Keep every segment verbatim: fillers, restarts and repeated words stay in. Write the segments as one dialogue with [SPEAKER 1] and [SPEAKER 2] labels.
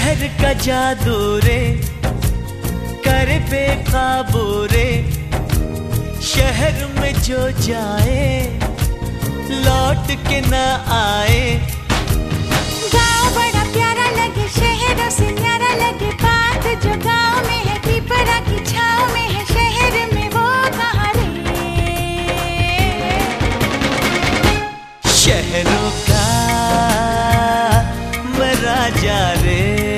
[SPEAKER 1] शहर का जादू रे करे बेकाबू रे, शहर में जो जाए लौट के न आए।
[SPEAKER 2] गाँव बड़ा प्यारा लगे शहरों से न्यारा लगे, बात जो गाँव में है पीपरा की छाँव में है, शहर में वो कहाँ रे।
[SPEAKER 1] शहरों का मैं राजा रे,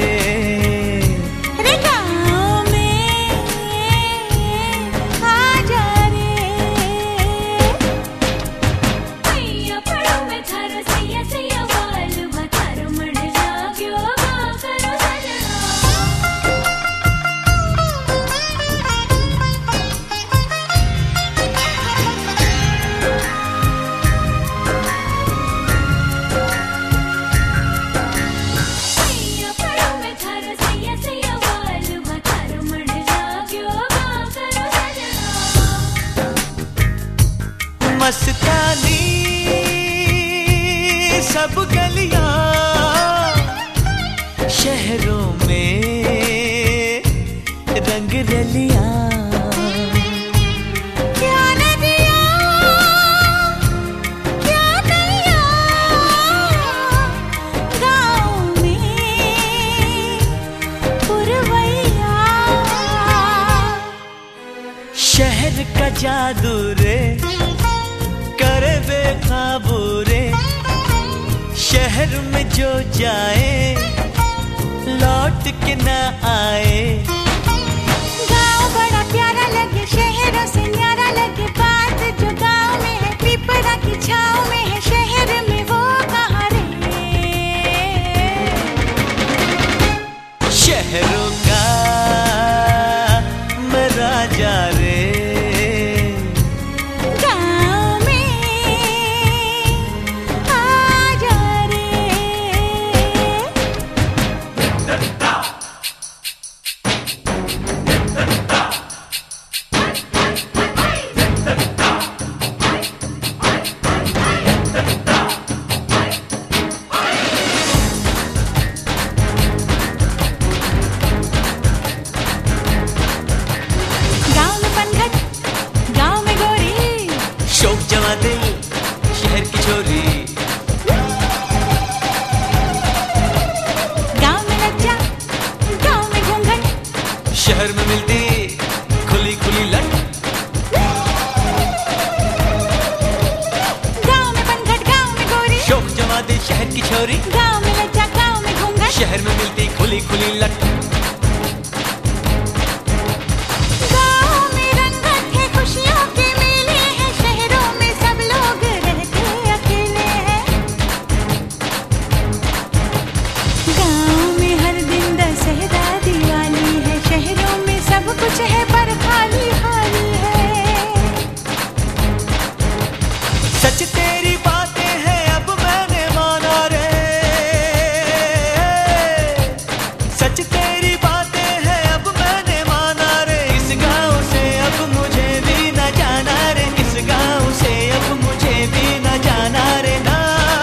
[SPEAKER 1] मस्तानी सब गलियां शहरों में रंग रलियां।
[SPEAKER 2] क्या नदियां क्या नैया गाँव में पुरवैया।
[SPEAKER 1] शहर का जादू रे करे बेकाबू रे, शहर में जो जाए लौट के न आए।
[SPEAKER 2] गाँव बड़ा प्यारा लगे शहरों से न्यारा लगे, बात जो गाँव में है पीपरा की छाँव में है, शहर में वो कहाँ रे।
[SPEAKER 1] शहरों का मैं राजा रे, दिल शहर की छोरी।
[SPEAKER 2] गाँव में लज्जा गाँव में घूंघट,
[SPEAKER 1] शहर में मिलती खुली खुली लट।
[SPEAKER 2] गाँव में बनघट गाँव में गोरी,
[SPEAKER 1] शौक जमा दिल शहर की छोरी।
[SPEAKER 2] गाँव में लज्जा गाँव में घूंघट,
[SPEAKER 1] शहर में मिलती खुली खुली लट।
[SPEAKER 2] कुछ है पर खाली खाली है।
[SPEAKER 1] सच तेरी बातें हैं अब मैंने माना रे, सच तेरी बातें हैं अब मैंने माना रे। इस गाँव से अब मुझे भी न जाना रे, इस गाँव से अब मुझे भी न जाना रे, ना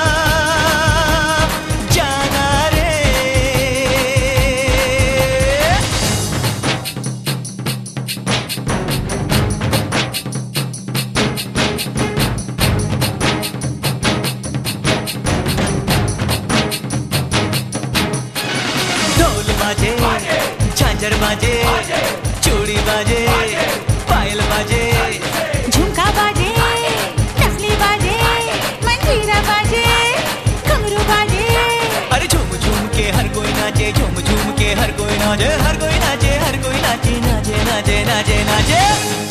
[SPEAKER 1] जाना रे। बाजे झांझर बाजे चूड़ी बाजे पायल बाजे
[SPEAKER 2] झुमका बाजे नसली बाजे मंजीरा बाजे घुंघरू बाजे।
[SPEAKER 1] अरे झूम झूम के हर कोई नाचे, झूम झूम के हर कोई नाचे, हर कोई नाचे, हर कोई नाचे नाचे नाचे नाचे नाचे।